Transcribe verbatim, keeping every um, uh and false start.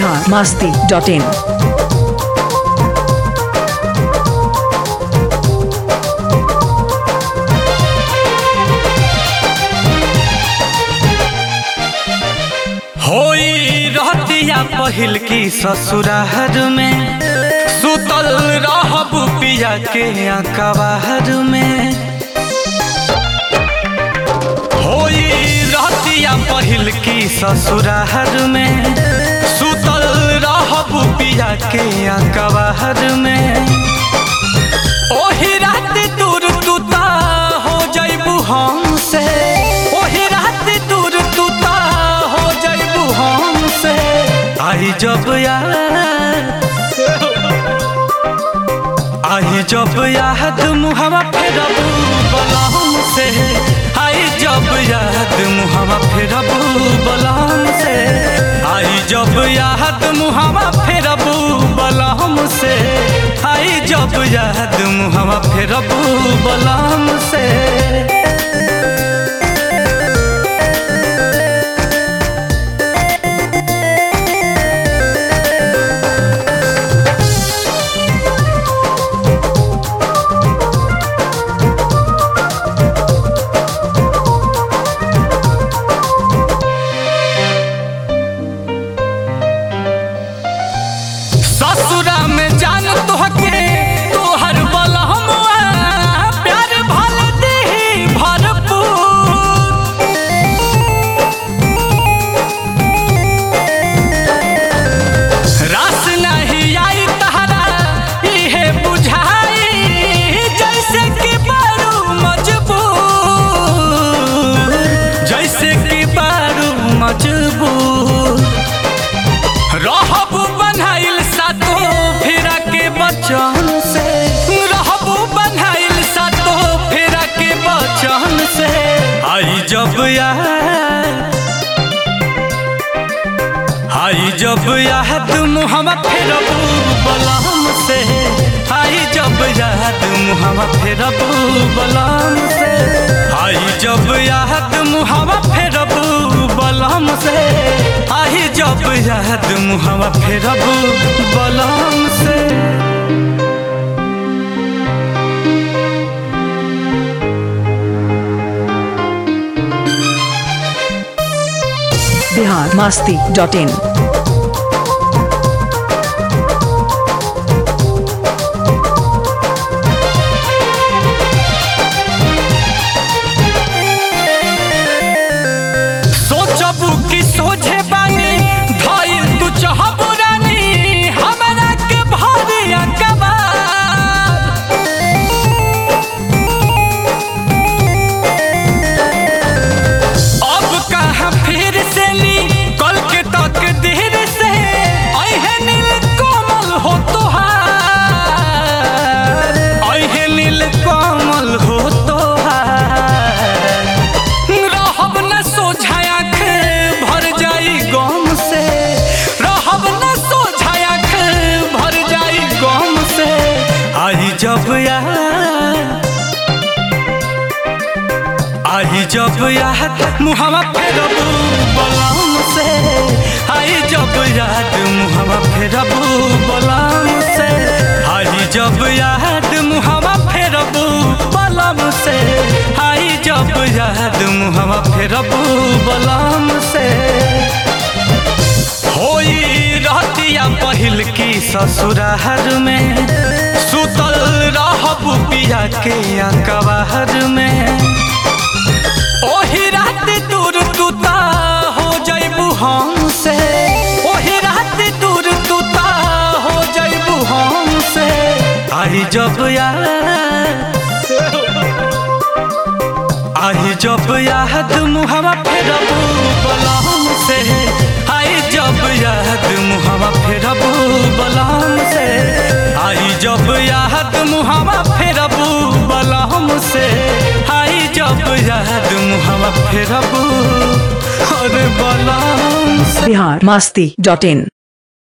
Bihar Masti dot इन। होई रहतिया पहिल की ससुरार में सुतल रहब पिया के अकबार में। होई रहतिया पहिल की ससुरार में सुतल रहब पिया के अकबार में। ओही रात दूर तुता हो जइबू हमसे, ओही रात दूर तुता हो जइबू हमसे। आई जब याद आई जब याद मुहवा फेरबू बलम से। आई जब याद मुहवा फेरबू बलम से। आई जब याद मुहवा फेरबू बलम से। आई जब याद मुहवा फेरबू बलम से। ससुरा में जान तोहके तोहर बलहमुआ प्यार भल देही भरपूर। रास नहीं आई तहरा इहे बुझाई जैसे कि बारू मजबूर, जैसे कि बारू मजबूर। रहब बनाइल सातो फेरा के बचन से, रहबू बनाइल सातो फेरा के बचन से। आई जब याद आई जब याद मुहवा फेरबू बलम से। आई जब याद मुहवा फेरबू बलम से। आई जब याद मुहवा फेरबू बलम से। आई जब याद मुहवा फेरबू बलम से। बिहार मस्ती डॉट इन। सोचबू कि सोझे बानी धइल तू चाहबू रानी हमरा के भरिया कबार। अब कहाँ फिर से नी कल के तक देर से अहे नील कोमल हो तोहार। अहे नील कोमल हो तोहार। रहब न सोझाया भर जाई गम से, रहब न सोझाया भर जाई गम से। आई जब याद आई जब याद मुहवा फेरबू बलम से। आई जब याद मुहवा फेरबू बलम से। आई जब याद मुहवा फेरबू बलम से। आई जब याद मुहवा फेरबू बलम से। होई रहतिया पहिल की ससुरार में सुतल रहब पिया के अकबार में। ओही रात दूर तुता हो जइबू हमसे, ओही रात दूर तुता हो जइबू हमसे। आई जब याद आई जब याद मुहवा फेरबू बलम से। आई जब याद मुहवा फेरबू बलम से। आई जब याद मुहवा फेरबू बलम से। आई जब याद मुहवा फेरबू अरे बलम से। बिहार मस्ती डॉट इन।